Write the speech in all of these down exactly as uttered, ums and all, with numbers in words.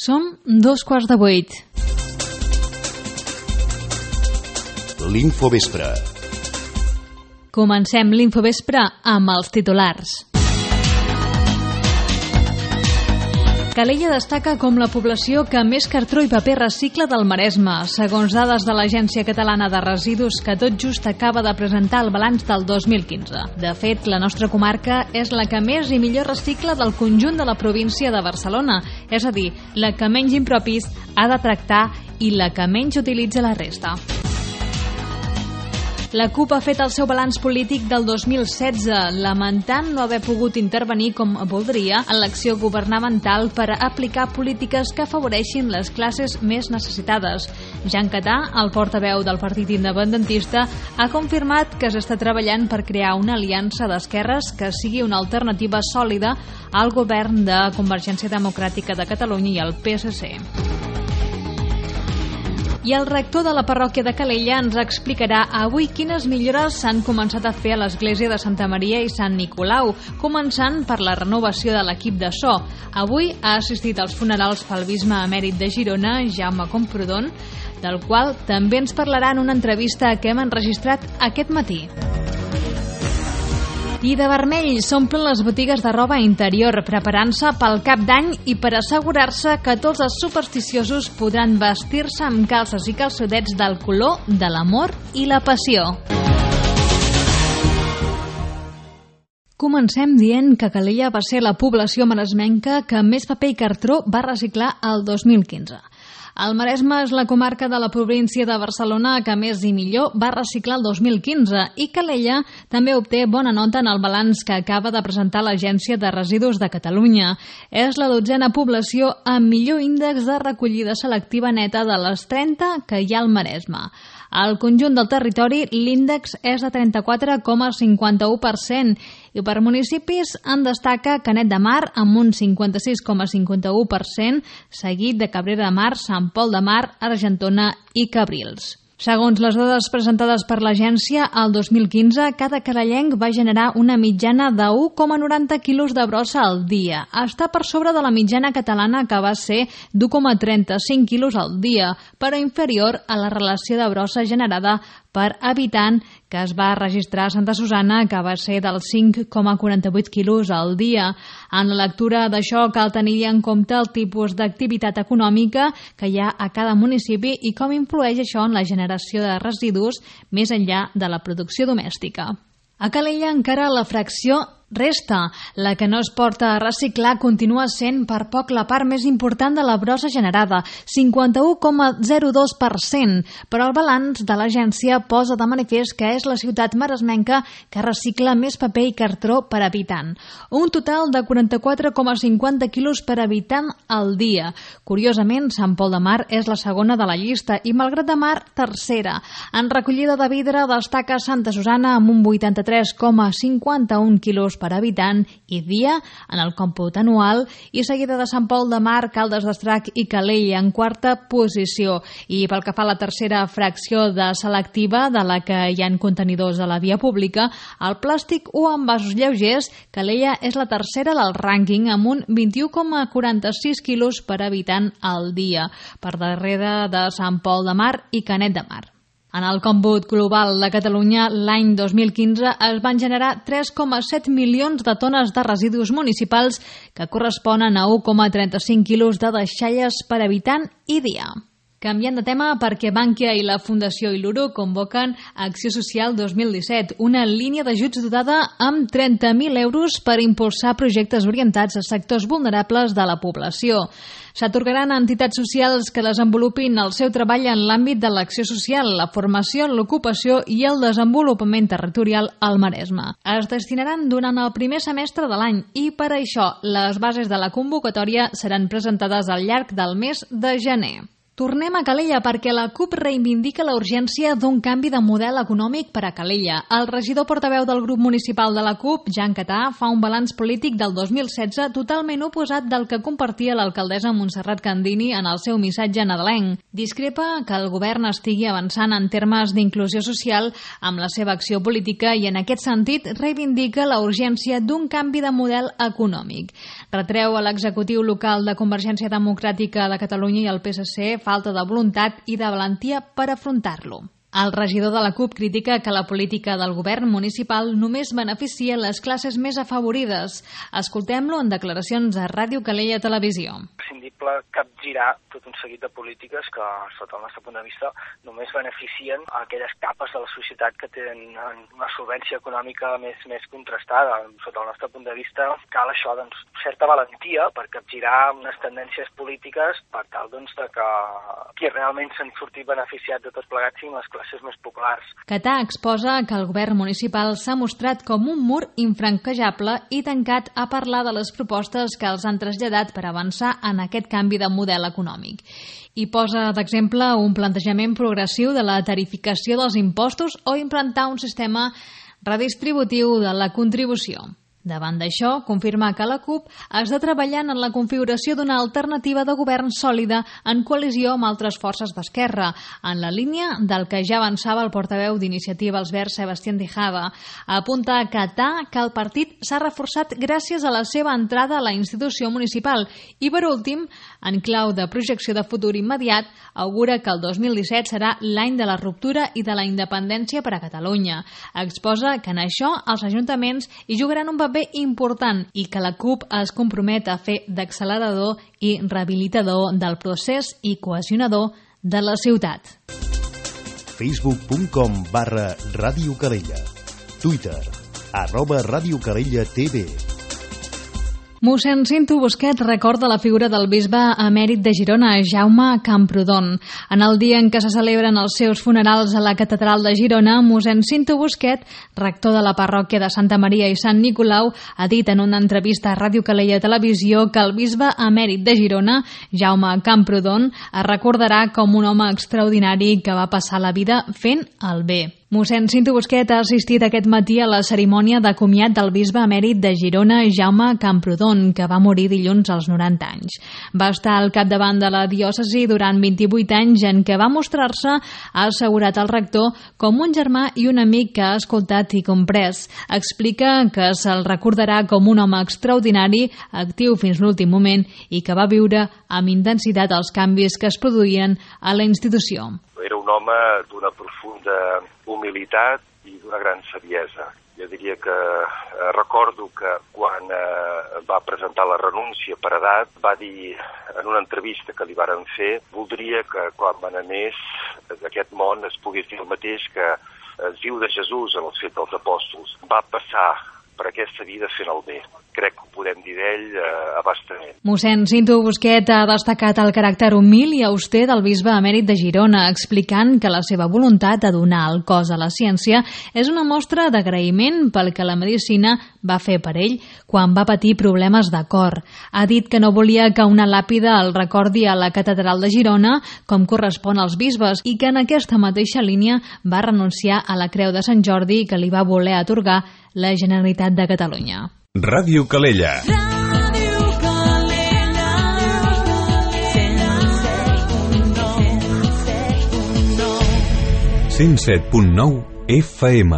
Som dos quarts de vuit. L'Infovespre. Comencem l'Infovespre amb els titulars. Calella destaca com la població que més cartró i paper recicla del Maresme. Segons dades de l'Agència Catalana de Residus, que tot just acaba de presentar el balanç del dos mil quinze. De fet, la nostra comarca és la que més i millor recicla del conjunt de la província de Barcelona, és a dir, la que menys impropis ha de tractar i la que menys utilitza la resta. La CUP ha fet el seu balanç polític del dos mil setze, lamentant no haver pogut intervenir com voldria en l'acció governamental per a aplicar polítiques que afavoreixin les classes més necessitades. Jan Catà, el portaveu del partit independentista, ha confirmat que s'està treballant per crear una aliança d'esquerres que sigui una alternativa sòlida al govern de Convergència Democràtica de Catalunya i el P S C. I el rector de la parròquia de Calella ens explicarà avui quines millores s'han començat a fer a l'església de Santa Maria i Sant Nicolau, començant per la renovació de l'equip de so. Avui ha assistit als funerals pel bisbe emèrit de Girona, Jaume Camprodon, del qual també ens parlarà en una entrevista que hem enregistrat aquest matí. I de vermell s'omplen les botigues de roba interior, preparant-se pel cap d'any i per assegurar-se que tots els supersticiosos podran vestir-se amb calces i calçotets del color de l'amor i la passió. Comencem dient que Calella va ser la població maresmenca que més paper i cartró va reciclar el dos mil quinze. El Maresme és la comarca de la província de Barcelona que més i millor va reciclar el dos mil quinze i Calella també obté bona nota en el balanç que acaba de presentar l'Agència de Residus de Catalunya. És la dotzena població amb millor índex de recollida selectiva neta de les trenta que hi ha al Maresme. Al conjunt del territori l'índex és de trenta-quatre coma cinquanta-u per cent i per municipis en destaca Canet de Mar amb un cinquanta-sis coma cinquanta-u per cent, seguit de Cabrera de Mar, Sant Pol de Mar, Argentona i Cabrils. Segons les dades presentades per l'agència, el dos mil quinze cada carallenc va generar una mitjana de u coma noranta quilos de brossa al dia. Està per sobre de la mitjana catalana que va ser d'u coma trenta-cinc quilos al dia, però inferior a la relació de brossa generada per habitant que es va registrar a Santa Susanna, que va ser dels cinc coma quaranta-vuit quilos al dia. En la lectura d'això cal tenir en compte el tipus d'activitat econòmica que hi ha a cada municipi i com influeix això en la generació de residus més enllà de la producció domèstica. A Calella encara la fracció resta. La que no es porta a reciclar continua sent per poc la part més important de la brossa generada, cinquanta-u coma zero dos per cent, però el balanç de l'agència posa de manifest que és la ciutat maresmenca que recicla més paper i cartró per habitant. Un total de quaranta-quatre coma cinquanta quilos per habitant al dia. Curiosament, Sant Pol de Mar és la segona de la llista i Malgrat de Mar, tercera. En recollida de vidre destaca Santa Susanna amb un vuitanta-tres coma cinquanta-un quilos per habitant i dia en el còmput anual i seguida de Sant Pol de Mar, Caldes d'Estrac i Calella en quarta posició. I pel que fa a la tercera fracció de selectiva de la que hi ha contenidors a la via pública, el plàstic o envasos lleugers, Calella és la tercera del rànquing amb un vint-i-u coma quaranta-sis quilos per habitant al dia, per darrere de Sant Pol de Mar i Canet de Mar. En el còmput global de Catalunya, l'any dos mil quinze es van generar tres coma set milions de tones de residus municipals que corresponen a u coma trenta-cinc quilos de deixalles per habitant i dia. Canviant de tema perquè Bankia i la Fundació Iluro convoquen Acció Social dos mil disset, una línia d'ajuts dotada amb trenta mil euros per impulsar projectes orientats a sectors vulnerables de la població. S'atorgaran a entitats socials que desenvolupin el seu treball en l'àmbit de l'acció social, la formació, l'ocupació i el desenvolupament territorial al Maresme. Es destinaran durant el primer semestre de l'any i per això les bases de la convocatòria seran presentades al llarg del mes de gener. Tornem a Calella perquè la CUP reivindica la urgència d'un canvi de model econòmic per a Calella. El regidor portaveu del grup municipal de la CUP, Jan Catà, fa un balanç polític del dos mil setze totalment oposat del que compartia l'alcaldessa Montserrat Candini en el seu missatge nadalenc. Discrepa que el govern estigui avançant en termes d'inclusió social amb la seva acció política i en aquest sentit reivindica la urgència d'un canvi de model econòmic. Retreu a l'executiu local de Convergència Democràtica de Catalunya i el P S C falta de voluntat i de valentia per afrontar-lo. El regidor de la CUP critica que la política del govern municipal només beneficia les classes més afavorides. Escoltem-lo en declaracions a Ràdio Calella Televisió. Imprescindible capgirar tot un seguit de polítiques que, sota el nostre punt de vista, només beneficien a aquelles capes de la societat que tenen una solvència econòmica més, més contrastada. Sota el nostre punt de vista, cal això, doncs, certa valentia per capgirar unes tendències polítiques per tal, doncs, de que qui realment se'n surti beneficiat de tot plegat siguin les classes més populars. Catà exposa que el govern municipal s'ha mostrat com un mur infranquejable i tancat a parlar de les propostes que els han traslladat per avançar en aquest canvi de model econòmic. I posa d'exemple un plantejament progressiu de la tarificació dels impostos o implantar un sistema redistributiu de la contribució. Davant d'això, confirma que la CUP està treballant en la configuració d'una alternativa de govern sòlida en coalició amb altres forces d'esquerra, en la línia del que ja avançava el portaveu d'Iniciativa als Verds, Sebastián Tejada. Apunta a Catà que el partit s'ha reforçat gràcies a la seva entrada a la institució municipal i, per últim, en clau de projecció de futur immediat, augura que el dos mil disset serà l'any de la ruptura i de la independència per a Catalunya. Exposa que en això els ajuntaments hi jugaran un paper important i que la CUP es compromet a fer d'accelerador i rehabilitador del procés i cohesionador de la ciutat. facebook punt com barra Ràdio Calella. Twitter, arroba Ràdio Calella T V. Mossèn Cinto Busquet recorda la figura del bisbe emèrit de Girona, Jaume Camprodon. En el dia en què se celebren els seus funerals a la catedral de Girona, mossèn Cinto Busquet, rector de la parròquia de Santa Maria i Sant Nicolau, ha dit en una entrevista a Ràdio Calella Televisió que el bisbe emèrit de Girona, Jaume Camprodon, es recordarà com un home extraordinari que va passar la vida fent el bé. Mossèn Cinto Busquet ha assistit aquest matí a la cerimònia de comiat del bisbe emèrit de Girona, Jaume Camprodon, que va morir dilluns als noranta anys. Va estar al capdavant de la diòcesi durant vint-i-vuit anys en què va mostrar-se, ha assegurat el rector, com un germà i un amic que ha escoltat i comprès. Explica que se'l recordarà com un home extraordinari, actiu fins l'últim moment i que va viure amb intensitat els canvis que es produïen a la institució. Era un home d'una profunda humilitat i d'una gran saviesa. Jo diria que eh, recordo que quan eh, va presentar la renúncia per edat va dir en una entrevista que li varen fer voldria que quan me n'anés d'aquest món es pogués dir el mateix que es diu de Jesús en els Fets dels Apòstols. Va passar per aquesta vida fent el bé. Crec que ho podem dir d'ell eh, a bastament. Mossèn Cinto Busquet ha destacat el caràcter humil i auster del bisbe emèrit de Girona, explicant que la seva voluntat de donar el cos a la ciència és una mostra d'agraïment pel que la medicina va fer per ell quan va patir problemes de cor. Ha dit que no volia que una làpida el recordi a la catedral de Girona, com correspon als bisbes, i que en aquesta mateixa línia va renunciar a la Creu de Sant Jordi que li va voler atorgar la Generalitat de Catalunya. Ràdio Calella. Ràdio Calella. cent set punt nou F M.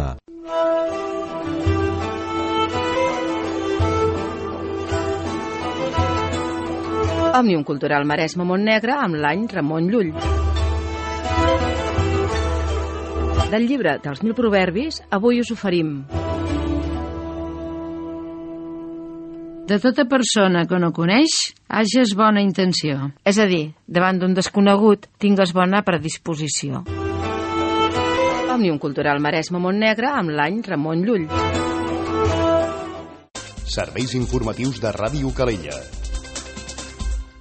Òmnium Cultural Maresme Montnegre amb l'any Ramon Llull. Del llibre dels mil proverbis, avui us oferim: de tota persona que no coneix, hages bona intenció. És a dir, davant d'un desconegut, tingues bona predisposició. Òmnium Cultural Maresme Montnegre amb l'any Ramon Llull. Serveis informatius de Ràdio Calella.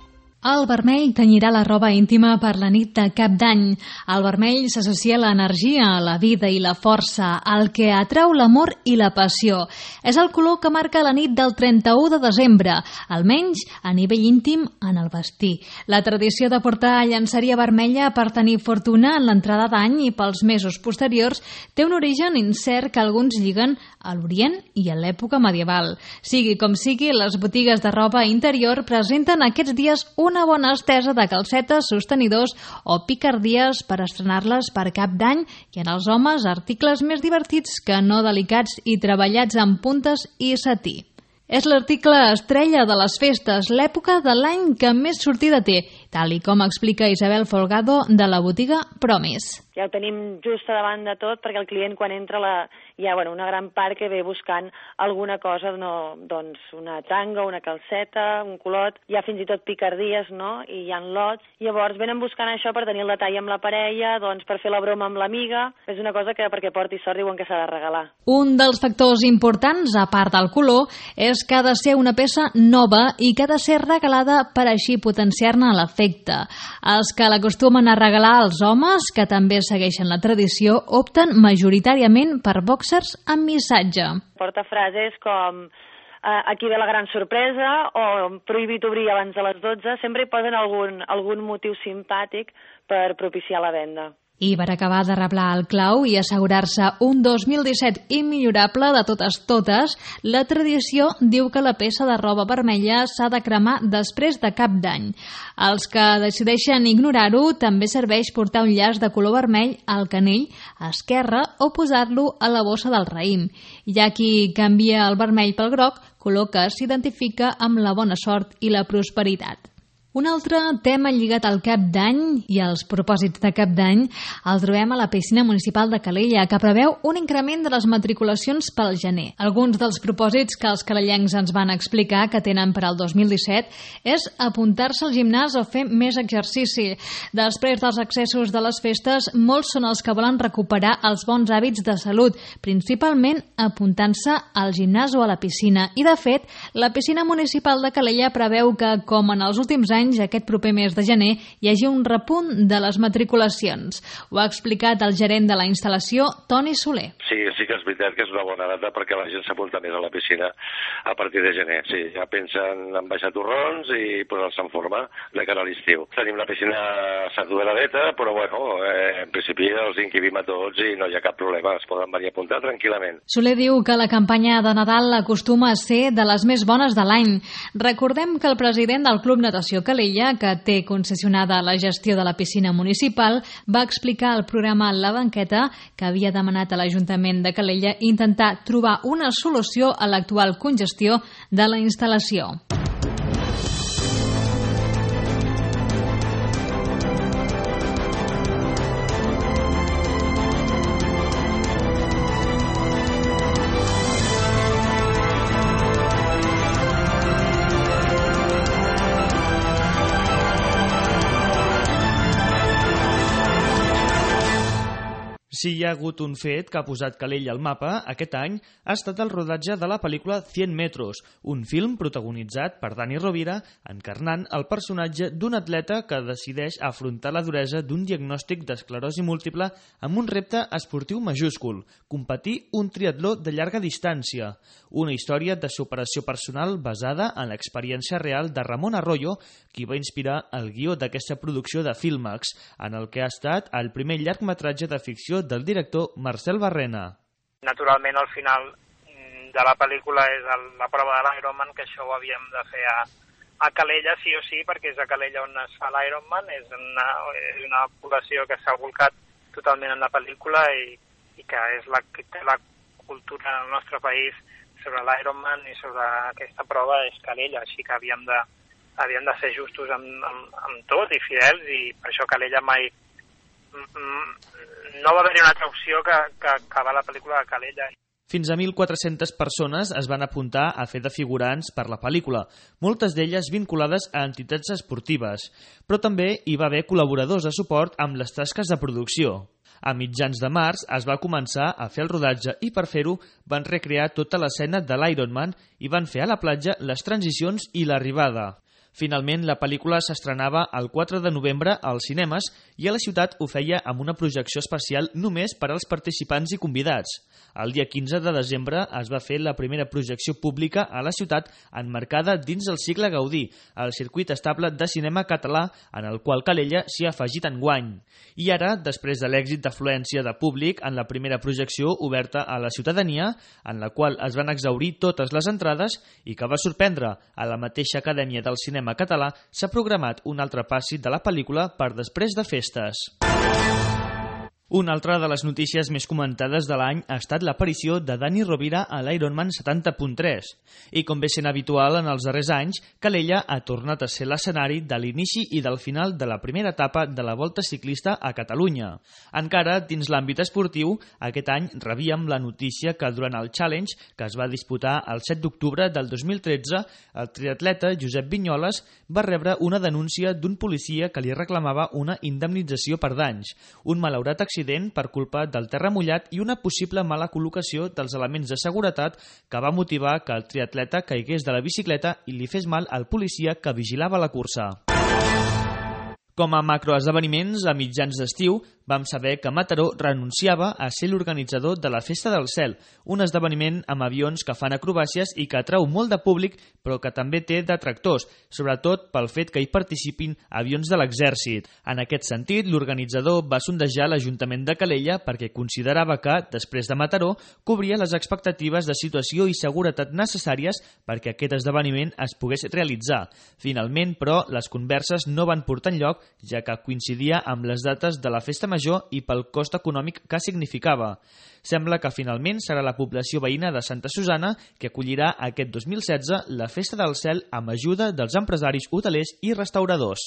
El vermell tenyirà la roba íntima per la nit de Cap d'Any. El vermell s'associa a l'energia, a la vida i la força, al que atrau l'amor i la passió. És el color que marca la nit del trenta-u de desembre, almenys a nivell íntim en el vestir. La tradició de portar llenceria vermella per tenir fortuna en l'entrada d'any i pels mesos posteriors té un origen incert que alguns lliguen a l'Orient i a l'època medieval. Sigui com sigui, les botigues de roba interior presenten aquests dies un una bona estesa de calcetes, sostenidors o picardies per estrenar-les per Cap d'Any i en els homes articles més divertits que no delicats i treballats amb puntes i setí. És l'article estrella de les festes, l'època de l'any que més sortida té, tal i com explica Isabel Folgado de la botiga Promis. Ja ho tenim just a davant de tot perquè el client quan entra la, hi ha bueno, una gran part que ve buscant alguna cosa, no, doncs una tanga, una calceta, un culot, hi ha fins i tot picardies, no? I hi ha lots. Llavors venen buscant això per tenir el detall amb la parella, doncs per fer la broma amb l'amiga. És una cosa que perquè porti sort diuen que s'ha de regalar. Un dels factors importants, a part del color, és que ha de ser una peça nova i que ha de ser regalada per així potenciar-ne l'efecte. Els que l'acostumen a regalar als homes, que també segueixen la tradició, opten majoritàriament per boxers amb missatge. Porta frases com eh, aquí ve la gran sorpresa o prohibit obrir abans de les dotze. Sempre hi posen algun, algun motiu simpàtic per propiciar la venda. I per acabar de reblar el clau i assegurar-se un dos mil disset immillorable de totes totes, la tradició diu que la peça de roba vermella s'ha de cremar després de Cap d'Any. Els que decideixen ignorar-ho també serveix portar un llaç de color vermell al canell esquerre o posar-lo a la bossa del raïm. Hi ha qui canvia el vermell pel groc, color que s'identifica amb la bona sort i la prosperitat. Un altre tema lligat al Cap d'Any i als propòsits de Cap d'Any el trobem a la piscina municipal de Calella, que preveu un increment de les matriculacions pel gener. Alguns dels propòsits que els calellencs ens van explicar que tenen per al dos mil disset és apuntar-se al gimnàs o fer més exercici. Després dels accessos de les festes, molts són els que volen recuperar els bons hàbits de salut, principalment apuntant-se al gimnàs o a la piscina. I, de fet, la piscina municipal de Calella preveu que, com en els últims anys, aquest proper mes de gener hi hagi un repunt de les matriculacions. Ho ha explicat el gerent de la instal·lació, Toni Soler. Sí, sí que és veritat que és una bona data perquè la gent s'apunta més a la piscina a partir de gener. Sí, ja pensen en baixar torrons i posar-se en forma de cara a l'estiu. Tenim la piscina saturadeta, però bueno, eh, en principi els inquivim a tots i no hi ha cap problema, es poden venir a apuntar tranquil·lament. Soler diu que la campanya de Nadal acostuma a ser de les més bones de l'any. Recordem que el president del Club Natació Calella, que té concessionada la gestió de la piscina municipal, va explicar al programa La Banqueta que havia demanat a l'Ajuntament de Calella intentar trobar una solució a l'actual congestió de la instal·lació. Si hi ha hagut un fet que ha posat Calella al mapa aquest any ha estat el rodatge de la pel·lícula cent metros, un film protagonitzat per Dani Rovira encarnant el personatge d'un atleta que decideix afrontar la duresa d'un diagnòstic d'esclerosi múltiple amb un repte esportiu majúscul, competir un triatló de llarga distància, una història de superació personal basada en l'experiència real de Ramon Arroyo, qui va inspirar el guió d'aquesta producció de Filmax, en el que ha estat el primer llargmetratge de ficció del director Marcel Barrena. Naturalment, al final de la pel·lícula és el, la prova de l'Ironman, que això ho havíem de fer a, a Calella, sí o sí, perquè és a Calella on es fa l'Ironman, és una, és una població que s'ha volcat totalment en la pel·lícula i, i que és la que té la cultura del nostre país sobre l'Ironman i sobre aquesta prova és Calella, així que havíem de, havíem de ser justos amb, amb, amb tot i fidels, i per això Calella mai no va haver-hi una altra opció que, que acabar la pel·lícula de Calella. Fins a mil quatre-centes persones es van apuntar a fer de figurants per la pel·lícula, moltes d'elles vinculades a entitats esportives, però també hi va haver col·laboradors de suport amb les tasques de producció. A mitjans de març es va començar a fer el rodatge i per fer-ho van recrear tota l'escena de l'Ironman i van fer a la platja les transicions i l'arribada. Finalment, la pel·lícula s'estrenava el quatre de novembre als cinemes i a la ciutat ho feia amb una projecció especial només per als participants i convidats. El dia quinze de desembre es va fer la primera projecció pública a la ciutat emmarcada dins el cicle Gaudí, el circuit estable de cinema català en el qual Calella s'hi ha afegit enguany. I ara, després de l'èxit d'afluència de públic en la primera projecció oberta a la ciutadania, en la qual es van exhaurir totes les entrades i que va sorprendre a la mateixa Acadèmia del Cinema Català, s'ha programat un altre passi de la pel·lícula per després de festes. Una altra de les notícies més comentades de l'any ha estat l'aparició de Dani Rovira a l'Ironman setanta punt tres. I com bé sent habitual en els darrers anys, Calella ha tornat a ser l'escenari de l'inici i del final de la primera etapa de la Volta Ciclista a Catalunya. Encara, dins l'àmbit esportiu, aquest any rebíem la notícia que durant el Challenge, que es va disputar el set d'octubre del dos mil tretze, el triatleta Josep Vinyoles va rebre una denúncia d'un policia que li reclamava una indemnització per danys, un malaurat accident per culpa del terra mullat i una possible mala col·locació dels elements de seguretat que va motivar que el triatleta caigués de la bicicleta i li fes mal al policia que vigilava la cursa. Com a macroesdeveniments, a mitjans d'estiu, vam saber que Mataró renunciava a ser l'organitzador de la Festa del Cel, un esdeveniment amb avions que fan acrobàcies i que atrau molt de públic, però que també té detractors, sobretot pel fet que hi participin avions de l'exèrcit. En aquest sentit, l'organitzador va sondejar l'Ajuntament de Calella perquè considerava que, després de Mataró, cobria les expectatives de situació i seguretat necessàries perquè aquest esdeveniment es pogués realitzar. Finalment, però, les converses no van portar enlloc, ja que coincidia amb les dates de la Festa Major i pel cost econòmic que significava. Sembla que finalment serà la població veïna de Santa Susana que acollirà aquest dos mil setze la Festa del Cel amb ajuda dels empresaris hotelers i restauradors.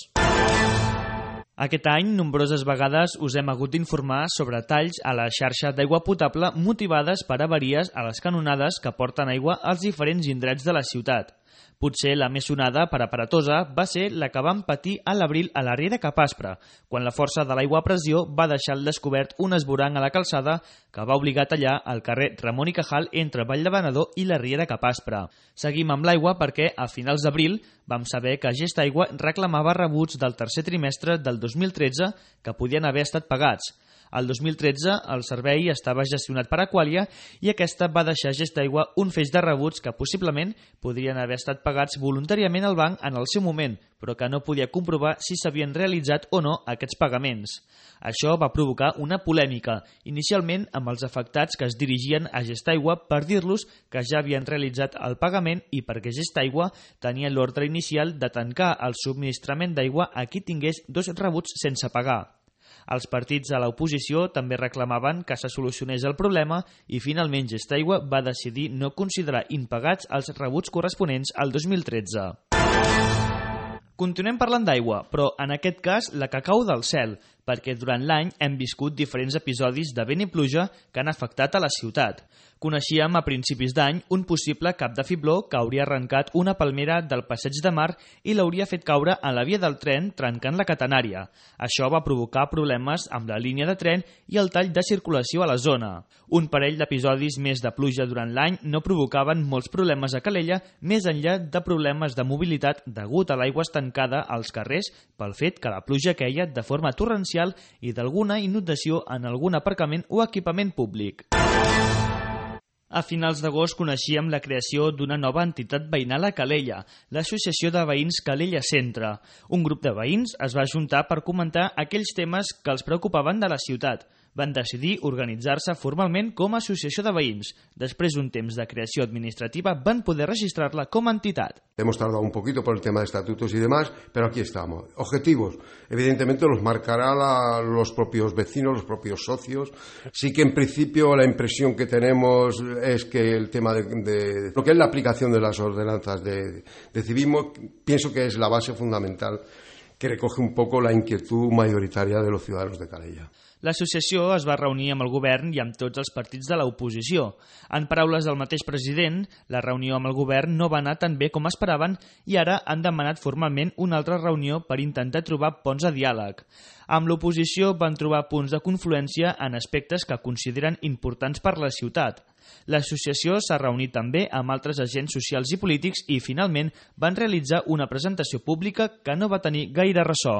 Aquest any, nombroses vegades us hem hagut d'informar sobre talls a la xarxa d'aigua potable motivades per avaries a les canonades que porten aigua als diferents indrets de la ciutat. Potser la més sonada per aparatosa va ser la que vam patir a l'abril a la Riera Capaspre, quan la força de l'aigua a pressió va deixar al descobert un esborang a la calçada que va obligar a tallar el carrer Ramon i Cajal entre Vall de Venedor i la Riera Capaspre. Seguim amb l'aigua perquè a finals d'abril vam saber que Gestaigua reclamava rebuts del tercer trimestre del dos mil tretze que podien haver estat pagats. El dos mil tretze el servei estava gestionat per Aqualia i aquesta va deixar a Gestaigua un feix de rebuts que possiblement podrien haver estat pagats voluntàriament al banc en el seu moment, però que no podia comprovar si s'havien realitzat o no aquests pagaments. Això va provocar una polèmica, inicialment amb els afectats que es dirigien a Gestaigua per dir-los que ja havien realitzat el pagament i perquè Gestaigua tenia l'ordre inicial de tancar el subministrament d'aigua a qui tingués dos rebuts sense pagar. Els partits de l'oposició també reclamaven que se solucionés el problema i finalment Gestaigua va decidir no considerar impagats els rebuts corresponents al dos mil tretze. Continuem parlant d'aigua, però en aquest cas la que cau del cel, perquè durant l'any hem viscut diferents episodis de vent i pluja que han afectat a la ciutat. Coneixíem a principis d'any un possible cap de fibló que hauria arrencat una palmera del Passeig de Mar i l'hauria fet caure a la via del tren trencant la catenària. Això va provocar problemes amb la línia de tren i el tall de circulació a la zona. Un parell d'episodis més de pluja durant l'any no provocaven molts problemes a Calella, més enllà de problemes de mobilitat degut a l'aigua estancada als carrers pel fet que la pluja queia de forma torrencial i d'alguna inundació en algun aparcament o equipament públic. A finals d'agost coneixíem la creació d'una nova entitat veïnal a Calella, l'Associació de Veïns Calella Centre. Un grup de veïns es va ajuntar per comentar aquells temes que els preocupaven de la ciutat. Van decidir organitzar-se formalment com a associació de veïns. Després d'un temps de creació administrativa van poder registrar-la com a entitat. Hemos tardado un poquito por el tema de estatutos y demás, pero aquí estamos. Objetivos, evidentemente los marcará la, los propios vecinos, los propios socios. Sí que en principio la impresión que tenemos es que el tema de, de lo que es la aplicación de las ordenanzas de, de civismo, pienso que es la base fundamental que recoge un poco la inquietud mayoritaria de los ciudadanos de Calella. L'associació es va reunir amb el govern i amb tots els partits de l'oposició. En paraules del mateix president, la reunió amb el govern no va anar tan bé com esperaven i ara han demanat formalment una altra reunió per intentar trobar ponts de diàleg. Amb l'oposició van trobar punts de confluència en aspectes que consideren importants per la ciutat. L'associació s'ha reunit també amb altres agents socials i polítics i, finalment, van realitzar una presentació pública que no va tenir gaire ressò.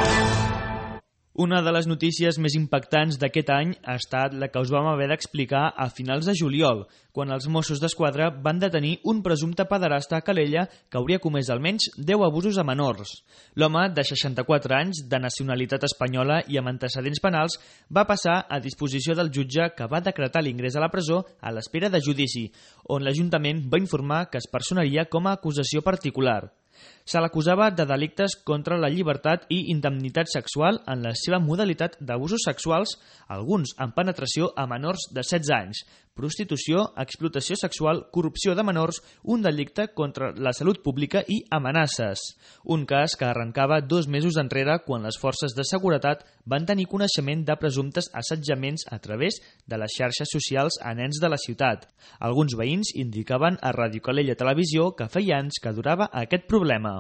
Una de les notícies més impactants d'aquest any ha estat la que us vam haver d'explicar a finals de juliol, quan els Mossos d'Esquadra van detenir un presumpte pederasta a Calella que hauria comès almenys deu abusos a menors. L'home, de seixanta-quatre anys, de nacionalitat espanyola i amb antecedents penals, va passar a disposició del jutge que va decretar l'ingrés a la presó a l'espera de judici, on l'Ajuntament va informar que es personaria com a acusació particular. Se l'acusava de delictes contra la llibertat i indemnitat sexual en la seva modalitat d'abusos sexuals, alguns amb penetració a menors de setze anys, prostitució, explotació sexual, corrupció de menors, un delicte contra la salut pública i amenaces. Un cas que arrencava dos mesos enrere quan les forces de seguretat van tenir coneixement de presumptes assetjaments a través de les xarxes socials a nens de la ciutat. Alguns veïns indicaven a Ràdio Calella Televisió que feia anys que durava aquest problema.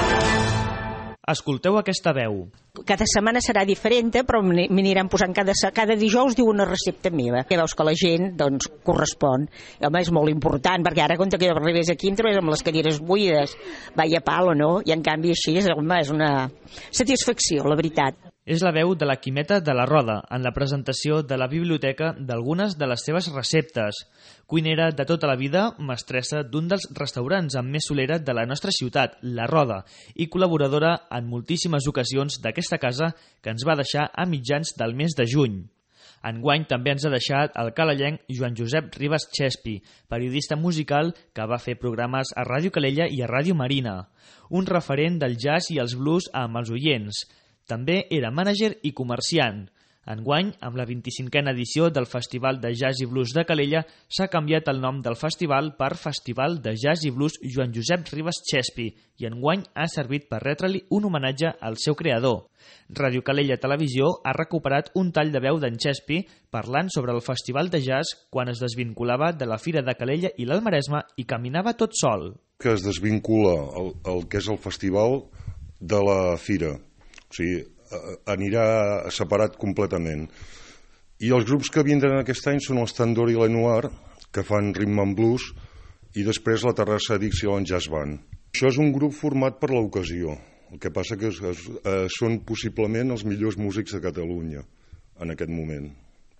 Escolteu aquesta veu. Cada setmana serà diferent, però m'aniran posant cada, cada dijous diu una recepta meva. Que veus que la gent doncs, correspon. I, home, és molt important, perquè ara, quan que jo arribés aquí, em trobés amb les cadires buides. Vaya palo, no? I, en canvi, així és, home, és una satisfacció, la veritat. És la veu de la Quimeta de la Roda en la presentació de la biblioteca d'algunes de les seves receptes. Cuinera de tota la vida, mestressa d'un dels restaurants amb més solera de la nostra ciutat, La Roda, i col·laboradora en moltíssimes ocasions d'aquesta casa que ens va deixar a mitjans del mes de juny. Enguany també ens ha deixat el calellenc Joan Josep Ribas Chespi, periodista musical que va fer programes a Ràdio Calella i a Ràdio Marina. Un referent del jazz i els blues amb els oients. També era mànager i comerciant. Enguany, amb la vint-i-cinquena edició del Festival de Jazz i Blues de Calella, s'ha canviat el nom del festival per Festival de Jazz i Blues Joan Josep Ribas Chespi i enguany ha servit per retre-li un homenatge al seu creador. Ràdio Calella Televisió ha recuperat un tall de veu d'en Chespi parlant sobre el Festival de Jazz quan es desvinculava de la Fira de Calella i l'Alt Maresme i caminava tot sol. Que es desvincula el, el que és el festival de la Fira. O sigui, anirà separat completament. I els grups que vindran aquest any són els Tandor i l'Enoir, que fan rhythm and blues, i després la Terrassa Dixieland Jazz Band. Això és un grup format per l'ocasió. El que passa que es, es, eh, són possiblement els millors músics de Catalunya en aquest moment.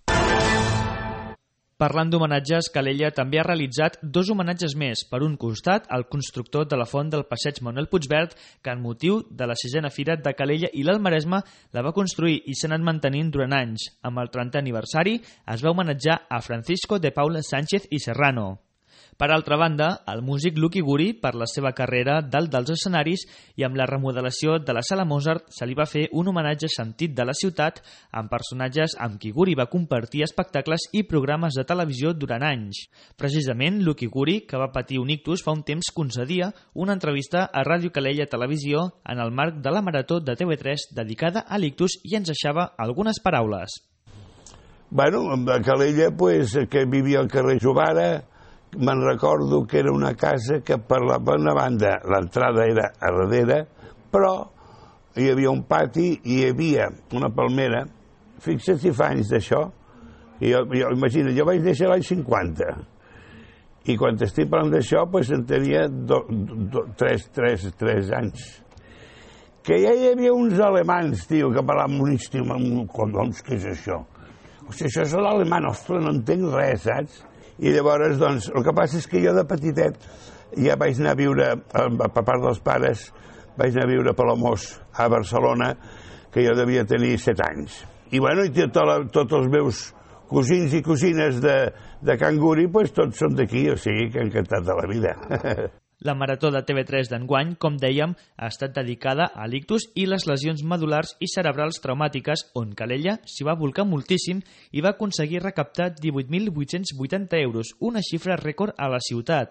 Parlant d'homenatges, Calella també ha realitzat dos homenatges més. Per un costat, al constructor de la font del passeig Manuel Puigverd, que en motiu de la sisena Fira de Calella i l'Alt Maresme la va construir i s'ha anat mantenint durant anys. Amb el trentè aniversari es va homenatjar a Francisco de Paula Sánchez i Serrano. Per altra banda, el músic Lucky Guri, per la seva carrera dalt dels escenaris i amb la remodelació de la Sala Mozart, se li va fer un homenatge sentit de la ciutat amb personatges amb qui Guri va compartir espectacles i programes de televisió durant anys. Precisament, Lucky Guri, que va patir un ictus fa un temps, concedia una entrevista a Ràdio Calella Televisió en el marc de la Marató de T V tres dedicada a l'ictus i ens deixava algunes paraules. Bueno, a Calella, pues, que vivia al carrer Jovara. Me'n recordo que era una casa que per la bona banda l'entrada era a darrere, però hi havia un pati i hi havia una palmera. Fixa't si fa anys d'això. Jo, jo, imagina, jo vaig néixer l'any cinquanta i quan estic parlant d'això pues, en tenia do, do, tres, tres, tres anys. Que ja hi havia uns alemans, tio, que parlaven un estil, collons, què és això? O sigui, això és l'alemany, ostres, no entenc res, saps? I llavors, doncs, el que passa és que jo de petitet ja vaig anar a viure, per part dels pares, vaig anar a viure a Palamós, a Barcelona, que jo devia tenir set anys. I, bueno, i tot, tots els meus cosins i cosines de, de Can Guri, pues, tots són d'aquí, o sigui que encantat de la vida. La Marató de T V tres d'enguany, com dèiem, ha estat dedicada a l'ictus i les lesions medulars i cerebrals traumàtiques, on Calella s'hi va volcar moltíssim i va aconseguir recaptar divuit mil vuit-cents vuitanta euros, una xifra rècord a la ciutat.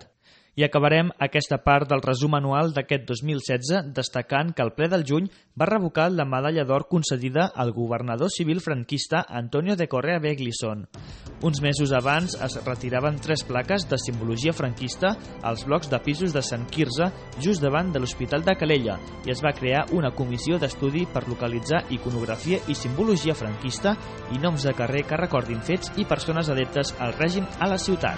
I acabarem aquesta part del resum anual d'aquest dos mil setze destacant que el ple del juny va revocar la medalla d'or concedida al governador civil franquista Antonio de Correa Beglison. Uns mesos abans es retiraven tres plaques de simbologia franquista als blocs de pisos de Sant Quirze just davant de l'Hospital de Calella i es va crear una comissió d'estudi per localitzar iconografia i simbologia franquista i noms de carrer que recordin fets i persones adeptes al règim a la ciutat.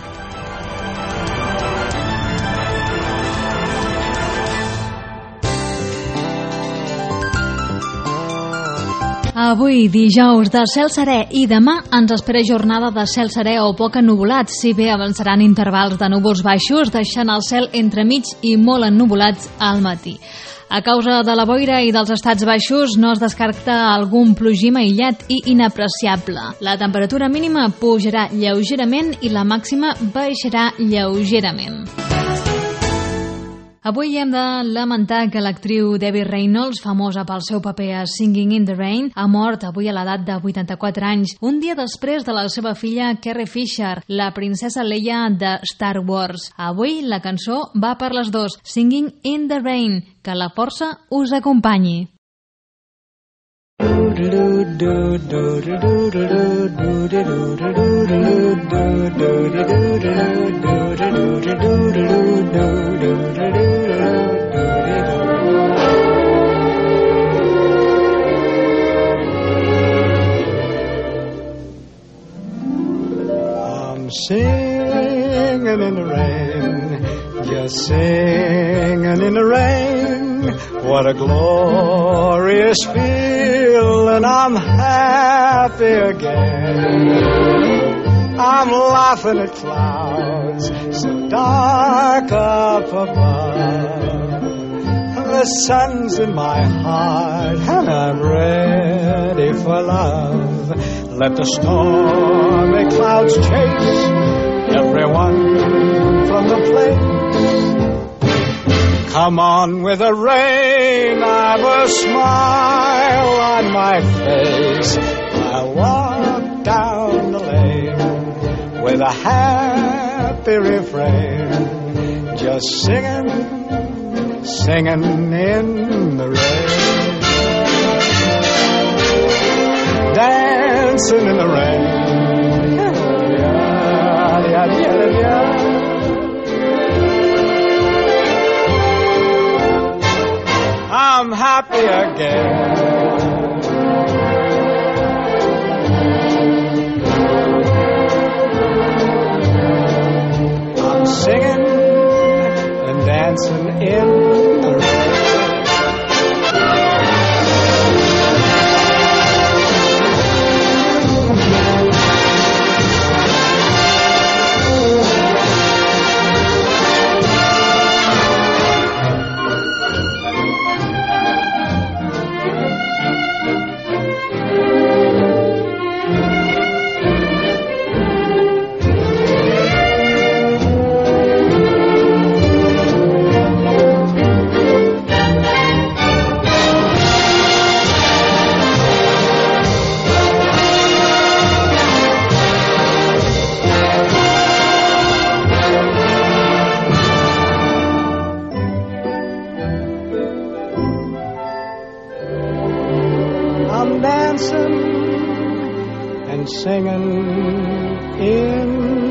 Avui, dijous, de cel serè i demà ens espera jornada de cel serè o poc ennuvolat, si bé avançaran intervals de núvols baixos, deixant el cel entremig i molt ennuvolats al matí. A causa de la boira i dels estats baixos no es descarta algun plogim aïllat i inapreciable. La temperatura mínima pujarà lleugerament i la màxima baixarà lleugerament. Avui hem de lamentar que l'actriu Debbie Reynolds, famosa pel seu paper a Singing in the Rain, ha mort avui a l'edat de vuitanta-quatre anys, un dia després de la seva filla Carrie Fisher, la princesa Leia de Star Wars. Avui la cançó va per les dos, Singing in the Rain, que la força us acompanyi. I'm singing in the rain, just singing in the rain. What a glorious feeling, I'm happy again. I'm laughing at clouds so dark up above. The sun's in my heart and I'm ready for love. Let the stormy clouds chase everyone from the place. Come on with the rain, I've a smile on my face. I'll walk down the lane with a happy refrain, just singing, singing in the rain, dancing in the rain. Yeah, yeah, yeah, yeah. I'm happy again. I'm singing and dancing in the rain. I'm dancing and singing in